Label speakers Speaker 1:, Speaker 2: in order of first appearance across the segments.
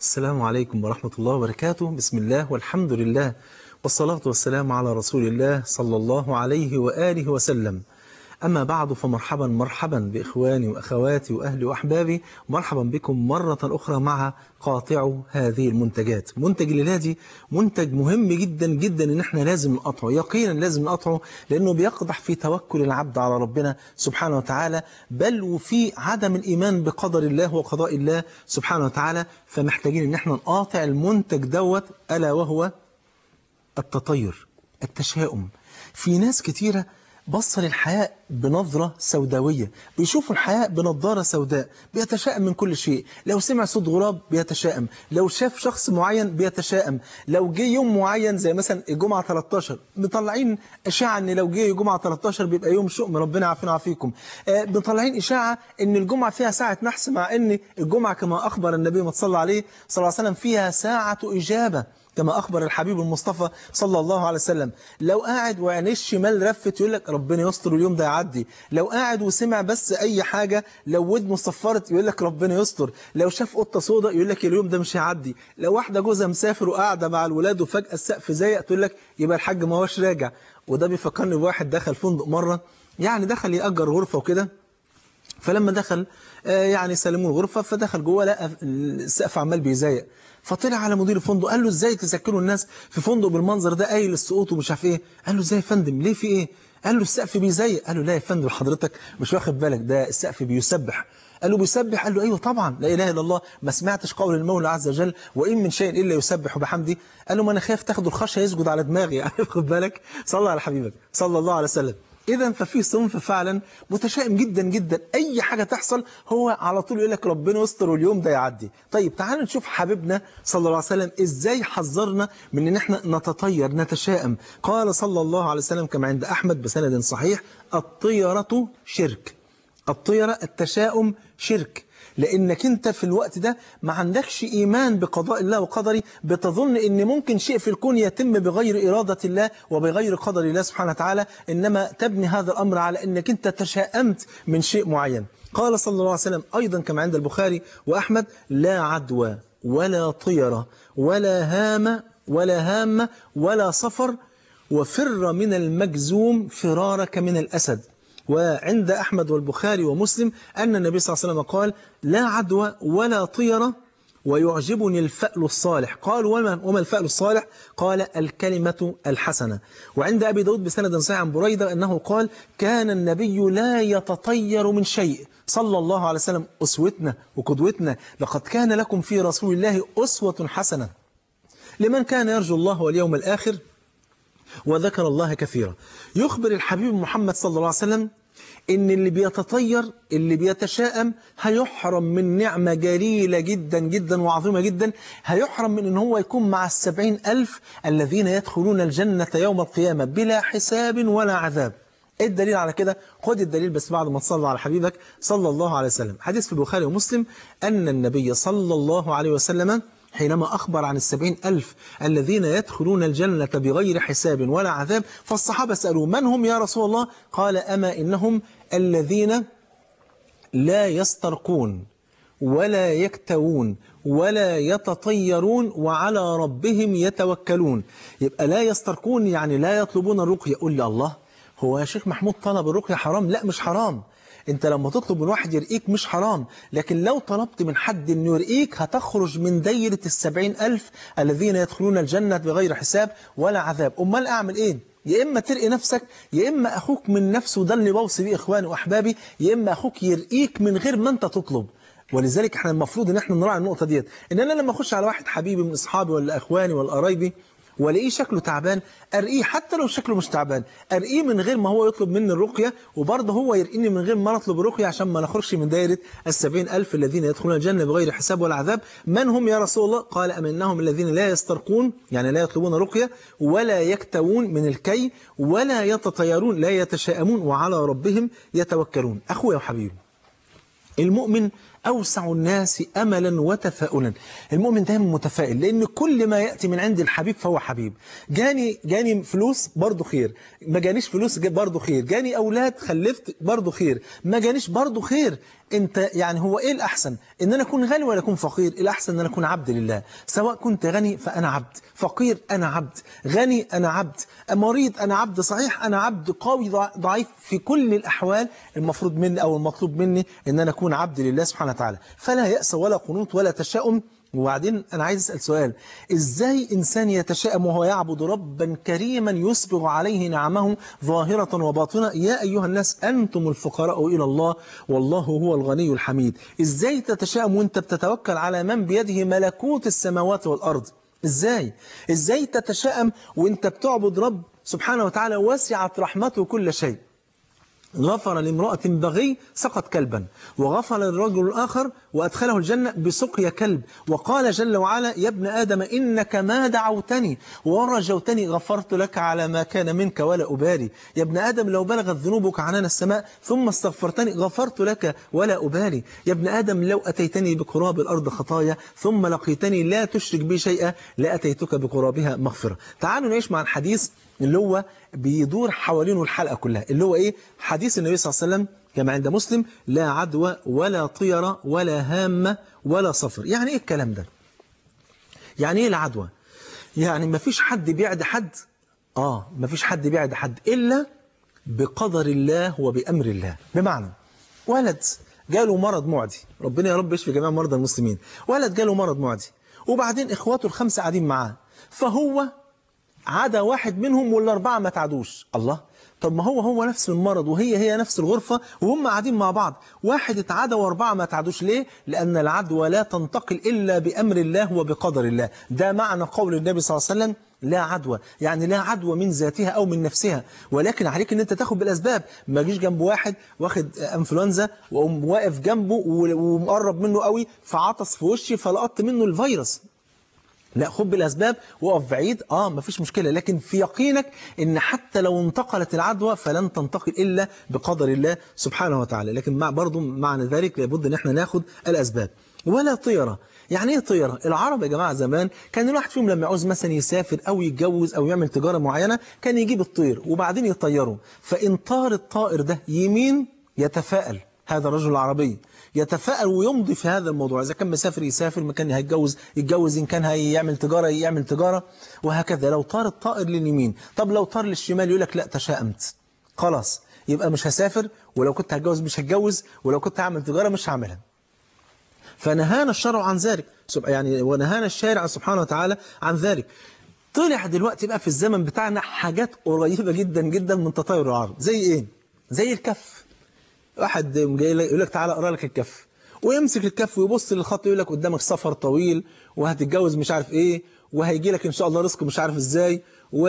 Speaker 1: السلام عليكم ورحمة الله وبركاته. بسم الله والحمد لله والصلاة والسلام على رسول الله صلى الله عليه وآله وسلم. أما بعد فمرحبا مرحبا بإخواني وأخواتي وأهلي وأحبابي، مرحبا بكم مرة أخرى مع قاطع هذه المنتجات. منتج الليلة منتج مهم جدا جدا إن احنا لازم نقطعه، يقينا لازم نقطعه، لأنه بيقدح في توكل العبد على ربنا سبحانه وتعالى، بل وفي عدم الإيمان بقدر الله وقضاء الله سبحانه وتعالى. فمحتاجين إن احنا نقاطع المنتج دوت، ألا وهو التطير، التشاؤم. في ناس كتيرة بص للحياة بنظرة سوداوية، بيشوفوا الحياة بنظارة سوداء، بيتشائم من كل شيء. لو سمع صوت غراب بيتشائم، لو شاف شخص معين بيتشائم، لو جه يوم معين زي مثلا الجمعة 13 مطلعين إشاعة إن لو جه الجمعة 13 بيبقى يوم شؤم، ربنا يعافينا ويعافيكم. مطلعين إشاعة إن الجمعة فيها ساعة نحس، مع إن الجمعة كما أخبر النبي ما صلى عليه صلى الله عليه وسلم فيها ساعة إجابة، كما أخبر الحبيب المصطفى صلى الله عليه وسلم. لو قاعد وعينيه الشمال رفت يقول لك ربنا يستر اليوم ده يعدي، لو قاعد وسمع بس أي حاجة، لو ودنه صفرت يقول لك ربنا يستر، لو شاف قطة سوداء يقول لك اليوم ده مش هيعدي، لو واحدة جوزها مسافر وقاعدة مع الولاد وفجأة السقف زيق تقول لك يبقى الحاج ما هوش راجع. وده بيفكرني بواحد دخل فندق مرة، يعني دخل يأجر غرفة وكده، فلما دخل يعني سلموه الغرفة، فدخل جوه لقى السقف عمال بيزيق، فطلع على مدير الفندق قال له ازاي تسكنوا الناس في فندق بالمنظر ده، قايل السقوط ومش عارف ايه. قال له ازاي يا فندم، ليه في ايه؟ قال له السقف بيزيق. قال له لا يا فندم حضرتك مش واخد بالك، ده السقف بيسبح. قال له بيسبح؟ قال له ايوه طبعا، لا اله الا الله، ما سمعتش قول المولى عز وجل وان من شيء الا يسبح بحمده؟ قال له ما انا خايف تاخد الخشيه يسجد على دماغي يعني خد بالك. صلى على حبيبك صلى الله عليه وسلم. إذا ففي صنف فعلا متشائم جدا جدا، أي حاجة تحصل هو على طول يقول لك ربنا يستر واليوم ده يعدي. طيب تعالوا نشوف حبيبنا صلى الله عليه وسلم إزاي حذرنا من إن احنا نتطير نتشائم. قال صلى الله عليه وسلم كما عند أحمد بسند صحيح: الطيرة شرك. الطيرة، التشاؤم شرك، لأنك أنت في الوقت ده ما عندكش إيمان بقضاء الله وقدره، بتظن أن ممكن شيء في الكون يتم بغير إرادة الله وبغير قدر الله سبحانه وتعالى، إنما تبني هذا الأمر على أنك أنت تشاءمت من شيء معين. قال صلى الله عليه وسلم أيضا كما عند البخاري وأحمد: لا عدوى ولا طيرة ولا هامة ولا صفر، وفر من المجزوم فرارك من الأسد. وعند أحمد والبخاري ومسلم أن النبي صلى الله عليه وسلم قال: لا عدوى ولا طيرة ويعجبني الفأل الصالح. قال وما الفأل الصالح؟ قال: الكلمة الحسنة. وعند أبي داود بسند صحيح عن بريدة أنه قال: كان النبي لا يتطير من شيء صلى الله عليه وسلم. أسوتنا وقدوتنا، لقد كان لكم في رسول الله أسوة حسنة لمن كان يرجو الله واليوم الآخر وذكر الله كثيرا. يخبر الحبيب محمد صلى الله عليه وسلم إن اللي بيتطير، اللي بيتشائم، هيحرم من نعمة جليلة جدا جدا وعظيمة جدا، هيحرم من إن هو يكون مع 70,000 الذين يدخلون الجنة يوم القيامة بلا حساب ولا عذاب. إيه الدليل على كده؟ خد الدليل بس بعد ما تصلى على حبيبك صلى الله عليه وسلم. حديث في البخاري ومسلم أن النبي صلى الله عليه وسلم حينما أخبر عن 70,000 الذين يدخلون الجنة بغير حساب ولا عذاب، فالصحابة سألوا: من هم يا رسول الله؟ قال: أما إنهم الذين لا يسترقون ولا يكتوون ولا يتطيرون وعلى ربهم يتوكلون. يبقى لا يسترقون يعني لا يطلبون الرقية. قل لي الله، هو يا شيخ محمود طلب الرقية حرام؟ لا مش حرام. انت لما تطلب من واحد يرقيك مش حرام، لكن لو طلبت من حد انه يرقيك هتخرج من دايرة 70,000 الذين يدخلون الجنة بغير حساب ولا عذاب. امال اعمل ايه؟ يا اما ترقي نفسك، يا اما اخوك من نفسه، ده اللي بوصي بيه اخواني واحبابي، يا اما اخوك يرقيك من غير ما انت تطلب. ولذلك احنا المفروض ان احنا نراعي النقطة ديت، ان انا لما اخش على واحد حبيبي من اصحابي ولا اخواني ولا قرايبي والاقيه شكله تعبان، ارقيه. حتى لو شكله مش تعبان ارقيه من غير ما هو يطلب مني الرقية، وبرضه هو يرقيني من غير ما نطلب الرقية، عشان ما نخرجش من دايرة 70,000 الذين يدخلون الجنة بغير حساب ولا عذاب. من هم يا رسول الله؟ قال: أم إنهم الذين لا يسترقون يعني لا يطلبون رقية، ولا يكتوون من الكي، ولا يتطيرون لا يتشائمون، وعلى ربهم يتوكلون. أخويا وحبيبي، المؤمن أوسع الناس أملا وتفاؤلا. المؤمن دايما متفائل، لأن كل ما يأتي من عند الحبيب فهو حبيب. جاني فلوس برضه خير، ما جانيش فلوس برضه خير، جاني أولاد خلفت برضه خير، ما جانيش برضه خير. انت يعني هو ايه الأحسن؟ ان انا اكون غني ولا اكون فقير؟ الأحسن ان انا اكون عبد لله. سواء كنت غني فأنا عبد، فقير أنا عبد، غني أنا عبد، مريض أنا عبد، صحيح أنا عبد، قوي ضعيف، في كل الأحوال المفروض مني أو المطلوب مني ان انا اكون عبد لله سبحانه وتعالى. فلا يأس ولا قنوط ولا تشاؤم. وبعدين أنا عايز أسأل سؤال: إزاي إنسان يتشائم وهو يعبد ربا كريما يسبغ عليه نعمه ظاهرة وباطنة؟ يا أيها الناس أنتم الفقراء إلى الله والله هو الغني الحميد. إزاي تتشائم وأنت بتتوكل على من بيده ملكوت السماوات والأرض؟ إزاي تتشائم وأنت بتعبد رب سبحانه وتعالى وسعت رحمته كل شيء؟ غفر لامرأة بغي سقط كلبا، وغفر للرجل الآخر وأدخله الجنة بسقيا كلب، وقال جل وعلا: يا ابن آدم إنك ما دعوتني ورجوتني غفرت لك على ما كان منك ولا أبالي. يا ابن آدم لو بلغت ذنوبك عنان السماء ثم استغفرتني غفرت لك ولا أبالي. يا ابن آدم لو أتيتني بقراب الأرض خطايا ثم لقيتني لا تشرك بي شيئا لأتيتك بقرابها مغفرة. تعالوا نعيش مع الحديث اللي هو بيدور حوالينه الحلقة كلها، اللي هو إيه؟ حديث النبي صلى الله عليه وسلم كما عند مسلم: لا عدوى ولا طيرة ولا هامة ولا صفر. يعني إيه الكلام ده؟ يعني إيه العدوى؟ يعني مفيش حد بيعد حد، مفيش حد بيعد حد إلا بقدر الله وبأمر الله. بمعنى ولد جاله مرض معدي، ربنا يا رب يشفي جميع مرضى المسلمين، ولد جاله مرض معدي، وبعدين إخواته الخمسة قاعدين معاه، فهو عدا واحد منهم والأربعة ما تعدوش. الله، طب ما هو نفس المرض وهي نفس الغرفة وهم قاعدين مع بعض، واحد اتعدى وأربعة ما تعدوش. ليه؟ لأن العدوى لا تنتقل إلا بأمر الله وبقدر الله. ده معنى قول النبي صلى الله عليه وسلم: لا عدوى، يعني لا عدوى من ذاتها أو من نفسها، ولكن عليك أن أنت تاخد بالأسباب. ما جيش جنب واحد واخد أنفلونزا وأقوم واقف جنبه ومقرب منه قوي فعطس في وشي فلقطت منه الفيروس. لا، خد بالأسباب وقف بعيد، مفيش مشكلة، لكن في يقينك إن حتى لو انتقلت العدوى فلن تنتقل إلا بقدر الله سبحانه وتعالى. لكن برضو معنى ذلك لابد إن احنا ناخد الأسباب. ولا طيرة، يعني ايه طيرة؟ العرب يا جماعة زمان كان الواحد فيهم لما يعوز مثلا يسافر أو يتجوز أو يعمل تجارة معينة كان يجيب الطير وبعدين يطيره، فإن طار الطائر ده يمين يتفائل هذا الرجل العربي، يتفائل ويمضي في هذا الموضوع. إذا كان مسافر يسافر، ما كان يتجوز، إن كان هيعمل تجارة يعمل تجارة، وهكذا. لو طار الطائر لليمين، طب لو طار للشمال يقول لك لا تشائمت، خلاص يبقى مش هسافر، ولو كنت هتجوز مش هتجوز، ولو كنت هعمل تجارة مش هعملها. فنهانا الشرع عن ذلك، يعني ونهانا الشارع سبحانه وتعالى عن ذلك. طلع دلوقتي بقى في الزمن بتاعنا حاجات قريبة جدا جدا من تطاير العرب. زي إيه؟ زي الكف. واحد جاي يقول لك تعالى اقرا لك الكف، ويمسك الكف ويبص للخط يقول لك قدامك سفر طويل وهتتجوز مش عارف ايه، وهيجي لك ان شاء الله رزق مش عارف ازاي،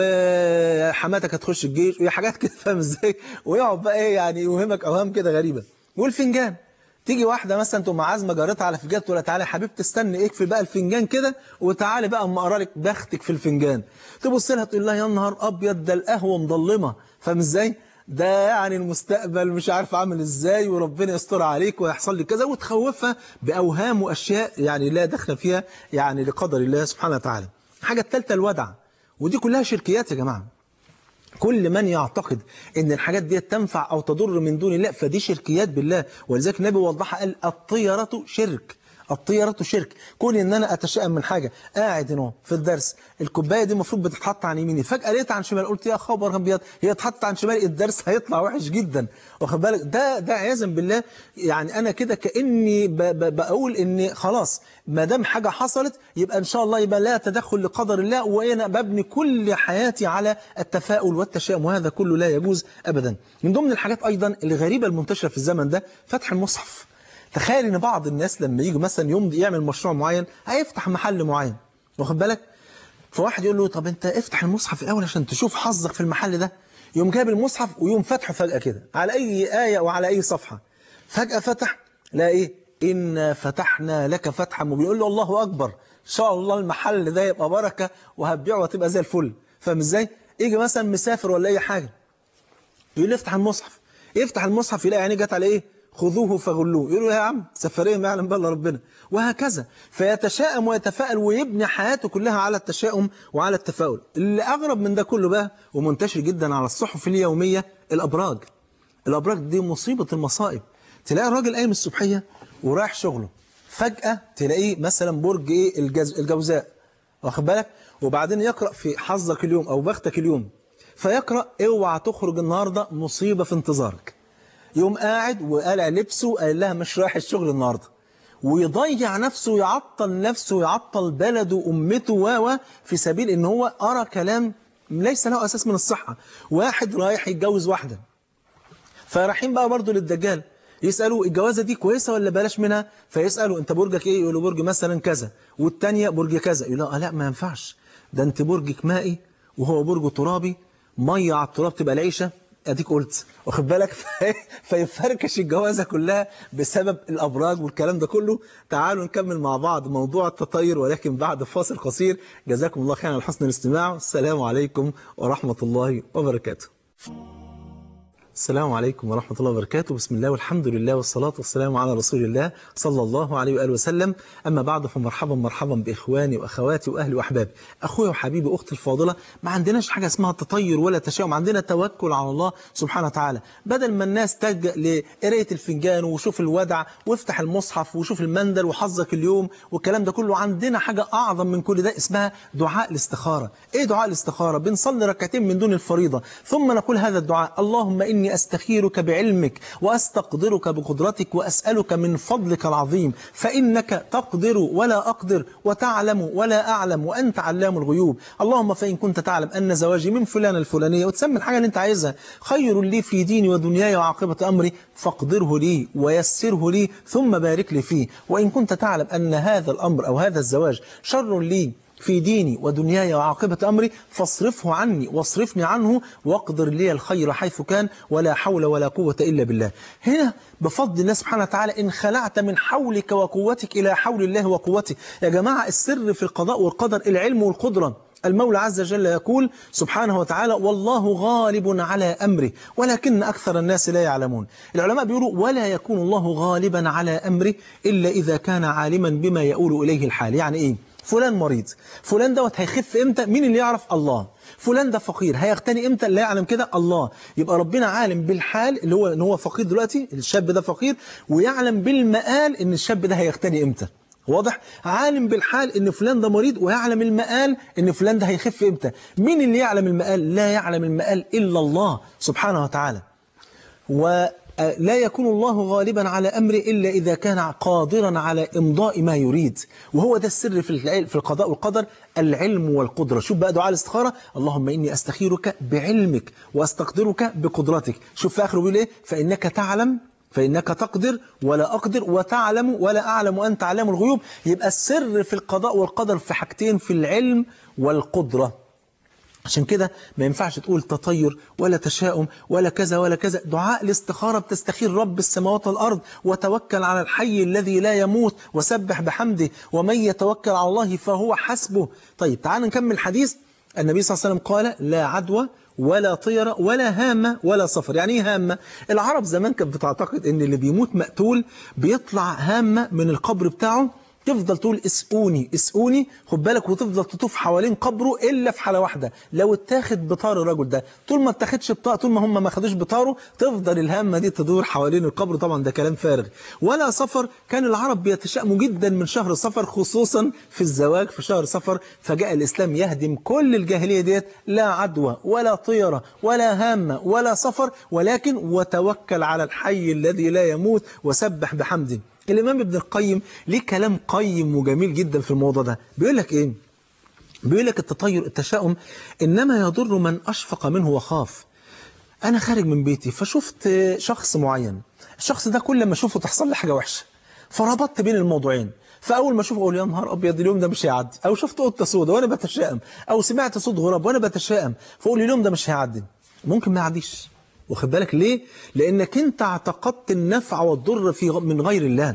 Speaker 1: وحماتك هتخش الجيش، وحاجات كده فاهم ازاي، ويقعد بقى ايه يعني يوهمك اوهام كده غريبه. والفنجان، تيجي واحده مثلا تقوم عازمه جارتها على فنجان تقول لها تعالى يا حبيبتي استني اقفل بقى الفنجان كده وتعالي بقى اما اقرا لك بختك في الفنجان. تبص لها تقول لها يا نهار ابيض ده القهوه مضلمه، فاهم ازاي؟ ده يعني المستقبل مش عارف عامل ازاي وربنا يستر عليك ويحصل لي كذا، وتخوفها باوهام واشياء يعني لا دخل فيها يعني لقدر الله سبحانه وتعالى. الحاجه الثالثه الودع، ودي كلها شركيات يا جماعه. كل من يعتقد ان الحاجات دي تنفع او تضر من دون الله فدي شركيات بالله. ولذلك النبي وضحها قال الطيرة شرك، الطيرة شرك. كون ان انا اتشائم من حاجة، قاعد هنا في الدرس الكوباية دي المفروض بتتحط عن يميني، فجأة لقيتها عن شمال، قلت يا خبر ابيض هي اتحطت عن شمال، الدرس هيطلع وحش جدا، واخد بالك؟ ده عياذا بالله. يعني انا كده كاني بقول ان خلاص ما دام حاجة حصلت يبقى ان شاء الله يبقى لا تدخل لقدر الله، وانا ببني كل حياتي على التفاؤل والتشاؤم، وهذا كله لا يجوز ابدا. من ضمن الحاجات ايضا الغريبة المنتشرة في الزمن ده فتح المصحف. تخيل ان بعض الناس لما يجوا مثلا يمضي يعمل مشروع معين، هيفتح محل معين، واخد بالك؟ فواحد يقول له طب انت افتح المصحف الاول عشان تشوف حظك في المحل ده، يوم جاب المصحف ويوم فتحه فجأة كده على اي آية وعلى اي صفحة، فجأة فتح لا ايه إنا فتحنا لك فتحا مبينا، يقول له الله اكبر ان شاء الله المحل ده يبقى بركة وهتبيعه وهتبقى زي الفل، فاهم ازاي؟ يجي مثلا مسافر ولا اي حاجة يقول له افتح المصحف، يفتح المصحف يلاقي عينيه جت على ايه؟ خذوه فغلوه، يقولوا يا عم سفرية ما يعلم بها الا ربنا، وهكذا. فيتشائم ويتفائل ويبني حياته كلها على التشاؤم وعلى التفاؤل. اللي أغرب من ده كله بقى ومنتشر جدا على الصحف اليومية الأبراج. الأبراج دي مصيبة المصائب. تلاقي الراجل قايم الصبحية ورايح شغله، فجأة تلاقيه مثلا برج إيه الجوزاء، واخد بالك؟ وبعدين يقرأ في حظك اليوم أو بختك اليوم، فيقرأ اوعى تخرج النهاردة مصيبة في انتظارك. يوم قاعد وقلع لبسه قال لها مش رايح الشغل النهاردة، ويضيع نفسه ويعطل نفسه ويعطل بلده وأمته في سبيل إن هو أرى كلام ليس له أساس من الصحة. واحد رايح يتجوز واحدة، فرايحين بقى برضه للدجال يسألوا الجوازة دي كويسة ولا بلاش منها، فيسألوا أنت برجك إيه؟ يقولوا برج مثلا كذا، والتانية برج كذا، يقولوا لا ما ينفعش، ده أنت برجك مائي وهو برج ترابي، مية على التراب تبقى العيشة، اديك قلت واخد بالك. فيفركش الجوازه كلها بسبب الابراج والكلام ده كله. تعالوا نكمل مع بعض موضوع التطير ولكن بعد فاصل قصير. جزاكم الله خيرا على حسن الاستماع، السلام عليكم ورحمه الله وبركاته. السلام عليكم ورحمة الله وبركاته. بسم الله والحمد لله والصلاة والسلام على رسول الله صلى الله عليه وآله وسلم. أما بعد فمرحبا مرحبا بإخواني وأخواتي وأهلي وأحبابي، أخويا وحبيبي أختي الفاضلة. ما عندناش حاجة اسمها تطير ولا تشاؤم، عندنا توكل على الله سبحانه وتعالى. بدل ما الناس تلجأ لقراية الفنجان وشوف الودع وافتح المصحف وشوف المندل وحظك اليوم والكلام ده كله، عندنا حاجة أعظم من كل ده اسمها دعاء الاستخارة. إيه دعاء الاستخارة؟ بنصلي ركعتين من دون الفريضة ثم نقول هذا الدعاء: اللهم إني أستخيرك بعلمك وأستقدرك بقدرتك وأسألك من فضلك العظيم، فإنك تقدر ولا أقدر وتعلم ولا أعلم وأنت علام الغيوب. اللهم فإن كنت تعلم أن زواجي من فلان الفلانية، وتسمي الحاجة اللي أنت عايزها، خير لي في ديني ودنياي وعاقبة أمري، فاقدره لي ويسره لي ثم بارك لي فيه. وإن كنت تعلم أن هذا الأمر أو هذا الزواج شر لي في ديني ودنياي وعاقبة أمري، فاصرفه عني واصرفني عنه واقدر لي الخير حيث كان، ولا حول ولا قوة إلا بالله. هنا بفضل الله سبحانه وتعالى إن خلعت من حولك وقوتك إلى حول الله وقوته. يا جماعة السر في القضاء والقدر العلم والقدرة. المولى عز وجل يقول سبحانه وتعالى: والله غالب على أمره ولكن أكثر الناس لا يعلمون. العلماء بيقولوا: ولا يكون الله غالبا على أمره إلا إذا كان عالما بما يؤول إليه الحال. يعني إيه؟ فلان مريض، فلان دوت هيخف امتى؟ مين اللي يعرف؟ الله. فلان ده فقير، هيغتني امتى؟ لا يعلم كده الله. يبقى ربنا عالم بالحال اللي هو ان هو فقير دلوقتي، الشاب ده فقير، ويعلم بالمآل ان الشاب ده هيغتني امتى. واضح؟ عالم بالحال ان فلان ده مريض، ويعلم المآل ان فلان ده هيخف امتى. مين اللي يعلم المآل؟ لا يعلم المآل الا الله سبحانه وتعالى. ولا يكون الله غالبا على أمره إلا إذا كان قادرا على إمضاء ما يريد. وهو ده السر في القضاء والقدر، العلم والقدرة. شوف بقى دعاء الاستخارة: اللهم إني أستخيرك بعلمك وأستقدرك بقدرتك. شوف في آخره بيقول إيه؟ فإنك تعلم، فإنك تقدر ولا أقدر وتعلم ولا أعلم وأنت علام الغيوب. يبقى السر في القضاء والقدر في حاجتين: في العلم والقدرة. عشان كده ما ينفعش تقول تطير ولا تشاؤم ولا كذا ولا كذا. دعاء الاستخارة بتستخير رب السماوات والأرض، وتوكل على الحي الذي لا يموت وسبح بحمده، ومن يتوكل على الله فهو حسبه. طيب تعال نكمل الحديث. النبي صلى الله عليه وسلم قال: لا عدوى ولا طيرة ولا هامة ولا صفر. يعني ايه هامة؟ العرب زمان كانت بتعتقد ان اللي بيموت مقتول بيطلع هامة من القبر بتاعه، تفضل تقول اسقوني اسقوني، خد بالك، وتفضل تطوف حوالين قبره الا في حاله واحده: لو اتاخد بطار الرجل ده. طول ما اتاخدش بطار، طول ما هم ما خدوش بطاره، تفضل الهامه دي تدور حوالين القبر. طبعا ده كلام فارغ. ولا سفر. كان العرب بيتشائموا جدا من شهر صفر، خصوصا في الزواج في شهر صفر، فجاء الاسلام يهدم كل الجاهليه ديت. لا عدوى ولا طيره ولا هامه ولا سفر، ولكن وتوكل على الحي الذي لا يموت وسبح بحمده. الإمام ابن القيم ليه كلام قيم وجميل جدا في الموضوع ده. بيقول لك إيه؟ بيقول لك التطير التشاؤم إنما يضر من أشفق منه وخاف. أنا خارج من بيتي فشفت شخص معين، الشخص ده كل ما أشوفه تحصل لي حاجة وحشة، فربطت بين الموضوعين. فأول ما أشوفه أقول يا نهار أبيض اليوم ده مش هيعدي، أو شفت قطة سوداء وأنا بتشائم، أو سمعت صوت غراب وأنا بتشائم، فأقول اليوم ده مش هيعدي. ممكن ما يعديش. واخد بالك ليه؟ لأنك أنت اعتقدت النفع والضر من غير الله.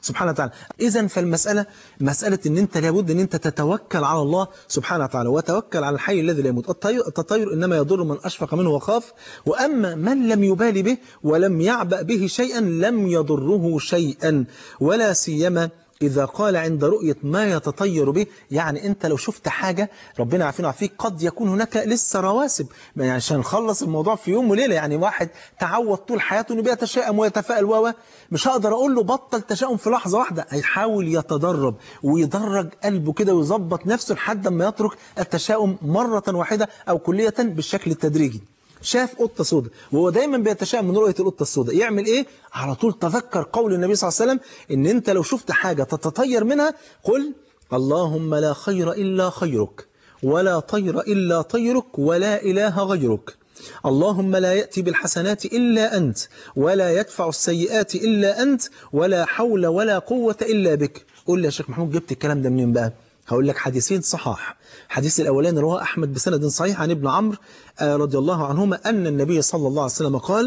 Speaker 1: سبحانه وتعالى. إذن فالمسألة مسألة إن أنت لابد إن أنت تتوكل على الله سبحانه وتعالى، وتوكل على الحي الذي لا يموت. التطير إنما يضر من أشفق منه وخاف، وأما من لم يبالي به ولم يعبأ به شيئا لم يضره شيئا، ولا سيما إذا قال عند رؤية ما يتطير به. يعني أنت لو شفت حاجة ربنا عافينا وعافيك قد يكون هناك لسه رواسب، يعني عشان نخلص الموضوع في يوم وليلة. يعني واحد تعود طول حياته إنه بيتشائم ويتفائل مش هقدر أقول له بطل تشاؤم في لحظة واحدة، هيحاول يتدرب ويدرج قلبه كده ويظبط نفسه لحد ما يترك التشاؤم مرة واحدة أو كلية بالشكل التدريجي. شاف قطة سوداء وهو دايما بيتشائم من رؤية القطة السوداء، يعمل ايه؟ على طول تذكر قول النبي صلى الله عليه وسلم ان انت لو شفت حاجة تتطير منها قل اللهم لا خير إلا خيرك، ولا طير إلا طيرك، ولا إله غيرك. اللهم لا يأتي بالحسنات إلا أنت، ولا يدفع السيئات إلا أنت، ولا حول ولا قوة إلا بك. قول لي يا شيخ محمود جبت الكلام ده منين بقى؟ هقول لك حديثين صحاح. الحديث الأولاني رواه أحمد بسند صحيح عن ابن عمرو رضي الله عنهما أن النبي صلى الله عليه وسلم قال: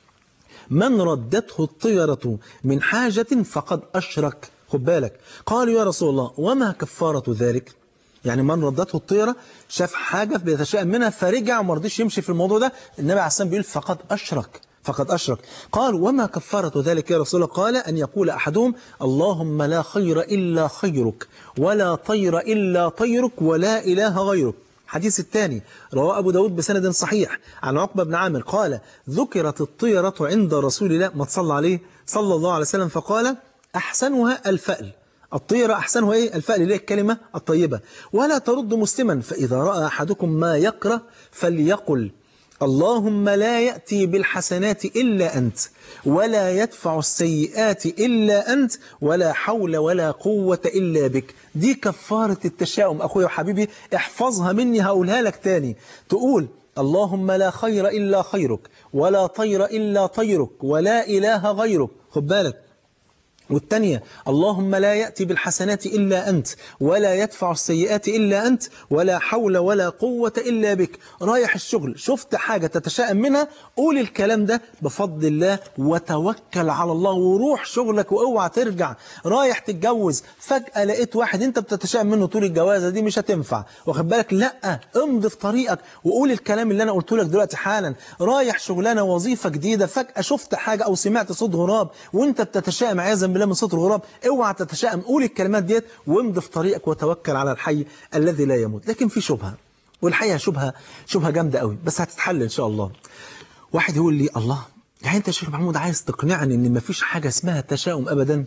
Speaker 1: من ردته الطيرة من حاجة فقد أشرك. خد بالك، قالوا يا رسول الله وما كفارة ذلك؟ يعني من ردته الطيرة شاف حاجة بيتشائم منها فرجع وما رضيش يمشي في الموضوع ده، النبي عليه الصلاة والسلام بيقول فقد أشرك، فقد أشرك. قال وما كفارة ذلك يا رسول الله؟ قال أن يقول أحدهم اللهم لا خير إلا خيرك، ولا طير إلا طيرك، ولا إله غيرك. الحديث الثاني رواه أبو داود بسند صحيح عن عقبة بن عامر قال: ذكرت الطيرة عند رسول الله، ما تصلى عليه صلى الله عليه وسلم، فقال: أحسنها الفأل. الطيرة أحسنها إيه؟ الفأل، إليه الكلمة الطيبة. ولا ترد مسلما، فإذا رأى أحدكم ما يكره فليقل اللهم لا يأتي بالحسنات إلا أنت، ولا يدفع السيئات إلا أنت، ولا حول ولا قوة إلا بك. دي كفارة التشاؤم أخويا وحبيبي، احفظها مني هقولها لك تاني. تقول اللهم لا خير إلا خيرك، ولا طير إلا طيرك، ولا إله غيرك. خد بالك. والثانية اللهم لا يأتي بالحسنات إلا أنت، ولا يدفع السيئات إلا أنت، ولا حول ولا قوة إلا بك. رايح الشغل شفت حاجة تتشائم منها، قول الكلام ده بفضل الله وتوكل على الله وروح شغلك واوعى ترجع. رايح تتجوز فجأة لقيت واحد انت بتتشائم منه طول الجوازة دي مش هتنفع، واخد بالك؟ لا، امضي في طريقك وقول الكلام اللي انا قلته لك دلوقتي حالا. رايح شغلانة وظيفة جديدة فجأة شفت حاجة او سمعت صوت غراب وانت بتتشائم عياذا بالله من صوت الغراب، اوعى تتشائم، قول الكلمات ديت وامضي في طريقك وتوكل على الحي الذي لا يموت. لكن في شبهة، والحقيقة شبهة جامدة قوي بس هتتحل ان شاء الله. واحد يقول لي الله، يعني انت يا شيخ محمود عايز تقنعني ان مفيش حاجة اسمها تشاؤم ابدا؟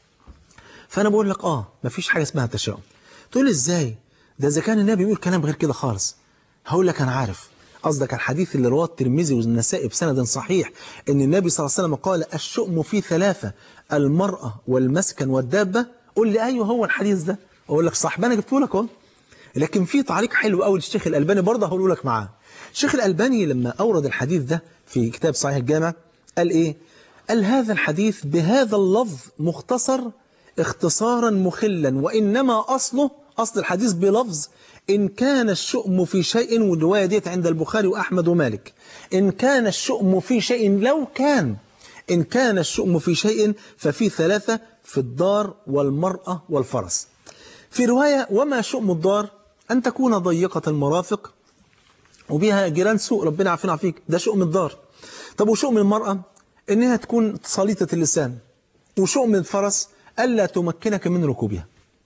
Speaker 1: فانا بقول لك مفيش حاجة اسمها تشاؤم. تقول لي ازاي؟ ده اذا كان النبي بيقول كلام غير كده خالص. هقول لك انا عارف قصدك الحديث اللي رواه الترمذي والنسائي بسند صحيح ان النبي صلى الله عليه وسلم قال الشؤم في ثلاثة: المرأة والمسكن والدابة. قول لي ايوه هو الحديث ده. اقول لك صح، انا جبته لك اهو. لكن في تعليق حلو قوي للشيخ الألباني برضه هقوله لك معاه. الشيخ الألباني لما أورد الحديث ده في كتاب صحيح الجامع قال إيه؟ قال هذا الحديث بهذا اللفظ مختصر اختصارا مخلا، وإنما أصل الحديث بلفظ إن كان الشؤم في شيء، والرواية ديت عند البخاري وأحمد ومالك. إن كان الشؤم في شيء، لو كان إن كان الشؤم في شيء ففي ثلاثة: في الدار والمرأة والفرس. في رواية وما شؤم الدار أن تكون ضيقة المرافق وبها جيران سوء، ربنا عافينا فيك، ده شؤم الدار. طب وشؤم المرأة إنها تكون صليطة اللسان. وشؤم الفرس ألا تمكنك من ركوبها.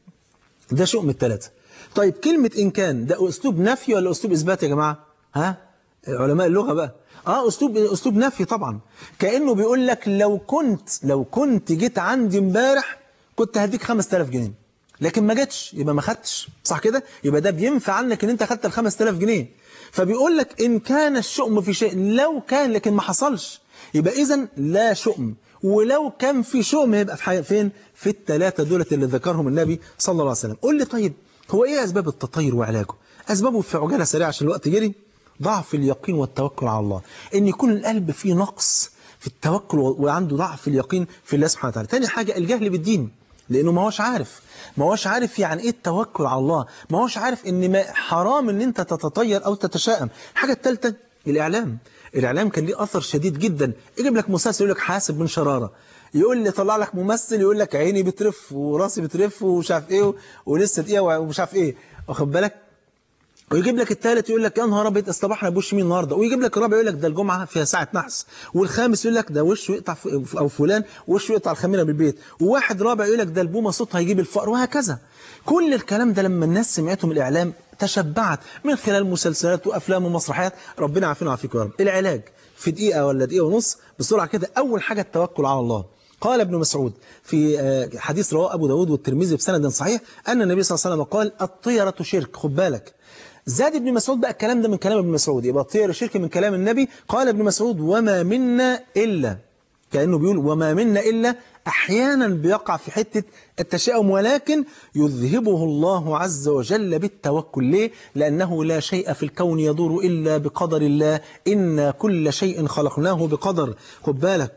Speaker 1: ده شؤم الثلاثة. طيب كلمة إن كان ده أسلوب نفي ولا أسلوب إثبات يا جماعة؟ ها؟ علماء اللغة بقى. أسلوب نفي طبعا. كأنه بيقول لك لو كنت جيت عندي امبارح كنت هديك 5000 جنيه، لكن ما جتش يبقى ما خدتش، صح كده؟ يبقى ده بينفع عنك ان انت خدت ال 5000 جنيه. فبيقول لك ان كان الشؤم في شيء، لو كان لكن ما حصلش يبقى اذا لا شؤم. ولو كان في شؤم يبقى في فين؟ في الثلاثه دولت اللي ذكرهم النبي صلى الله عليه وسلم. قول لي طيب هو ايه اسباب التطير وعلاجه؟ اسبابه في عجاله سريعه عشان الوقت جري. ضعف اليقين والتوكل على الله، ان يكون القلب فيه نقص في التوكل وعنده ضعف اليقين في الله سبحانه وتعالى. ثاني حاجه الجهل بالدين، لأنه ما هوش عارف يعني إيه التوكل على الله، ما هوش عارف إن حرام إن أنت تتطير أو تتشائم. الحاجة الثالثة الإعلام كان ليه أثر شديد جدا. يجيب لك مسلسل يقول لك حاسب من شرارة، يقول لي طلع لك ممثل يقول لك عيني بترف وراسي بترف ومش عارف ايه ولسه دقيقه ومش عارف ايه، واخد بالك؟ ويجيب لك الثالث يقول لك يا نهار ابيض اصطبحنا بوش مين النهارده، ويجيب لك الرابع يقول لك ده الجمعه فيها ساعه نحس، والخامس يقول لك ده وشه يقطع او فلان وشه يقطع الخميره بالبيت، وواحد رابع يقول لك ده البومه صوتها هيجيب الفقر، وهكذا. كل الكلام ده لما الناس سمعتهم الاعلام تشبعت من خلال مسلسلات وافلام ومسرحيات. ربنا يعافينا ويعافيكم يا رب. العلاج في دقيقه ولا دقيقه ونص بسرعه كده. اول حاجه التوكل على الله. قال ابن مسعود في حديث رواه ابو داود والترمذي بسند صحيح ان النبي صلى الله عليه وسلم قال الطيره شرك. خد بالك، زاد ابن مسعود بقى الكلام ده من كلام ابن مسعود، يبقى الطير شرك من كلام النبي. قال ابن مسعود وما منا إلا، كأنه بيقول وما منا إلا، أحيانا بيقع في حتة التشاؤم ولكن يذهبه الله عز وجل بالتوكل. ليه؟ لأنه لا شيء في الكون يدور إلا بقدر الله، إن كل شيء خلقناه بقدر. خد بالك،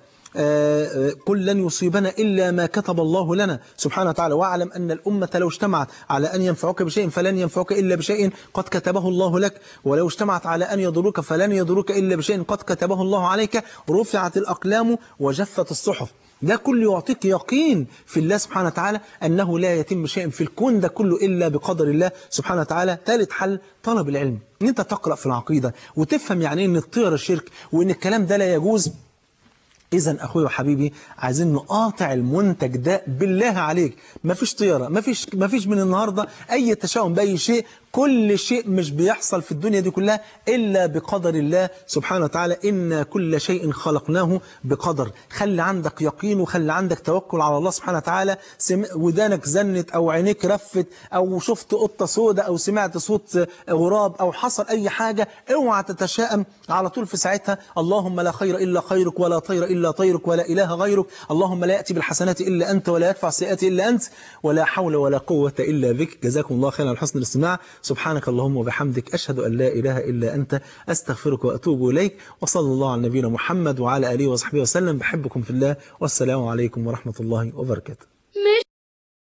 Speaker 1: قل لن يصيبنا إلا ما كتب الله لنا سبحانه وتعالى، واعلم أن الأمة لو اجتمعت على أن ينفعوك بشيء فلن ينفعوك إلا بشيء قد كتبه الله لك، ولو اجتمعت على أن يضروك فلن يضروك إلا بشيء قد كتبه الله عليك، رفعت الأقلام وجفت الصحف. ده كله يعطيك يقين في الله سبحانه وتعالى أنه لا يتم شيء في الكون ده كله إلا بقدر الله سبحانه وتعالى. ثالث حل طلب العلم، ان انت تقرأ في العقيدة وتفهم يعني ان الطير الشرك وان الكلام ده لا يجوز. إذا أخوي وحبيبي عايزين نقاطع المنتج ده بالله عليك. مفيش طيارة، مفيش من النهاردة أي تشاؤم بأي شيء. كل شيء مش بيحصل في الدنيا دي كلها إلا بقدر الله سبحانه وتعالى، إن كل شيء خلقناه بقدر. خلي عندك يقين وخلي عندك توكل على الله سبحانه وتعالى. ودانك زنت أو عينيك رفت أو شفت قطة سوداء أو سمعت صوت غراب أو حصل أي حاجة، اوعى تتشائم على طول في ساعتها. اللهم لا خير إلا خيرك ولا طير إلا طيرك ولا إله غيرك. اللهم لا يأتي بالحسنات إلا أنت ولا يدفع السيئات إلا أنت ولا حول ولا قوة إلا بك. جزاكم الله خيرا على حسن الاستماع. سبحانك اللهم وبحمدك، أشهد أن لا إله إلا أنت، أستغفرك وأتوب إليك. وصلى الله على نبينا محمد وعلى آله وصحبه وسلم. بحبكم في الله، والسلام عليكم ورحمة الله وبركاته.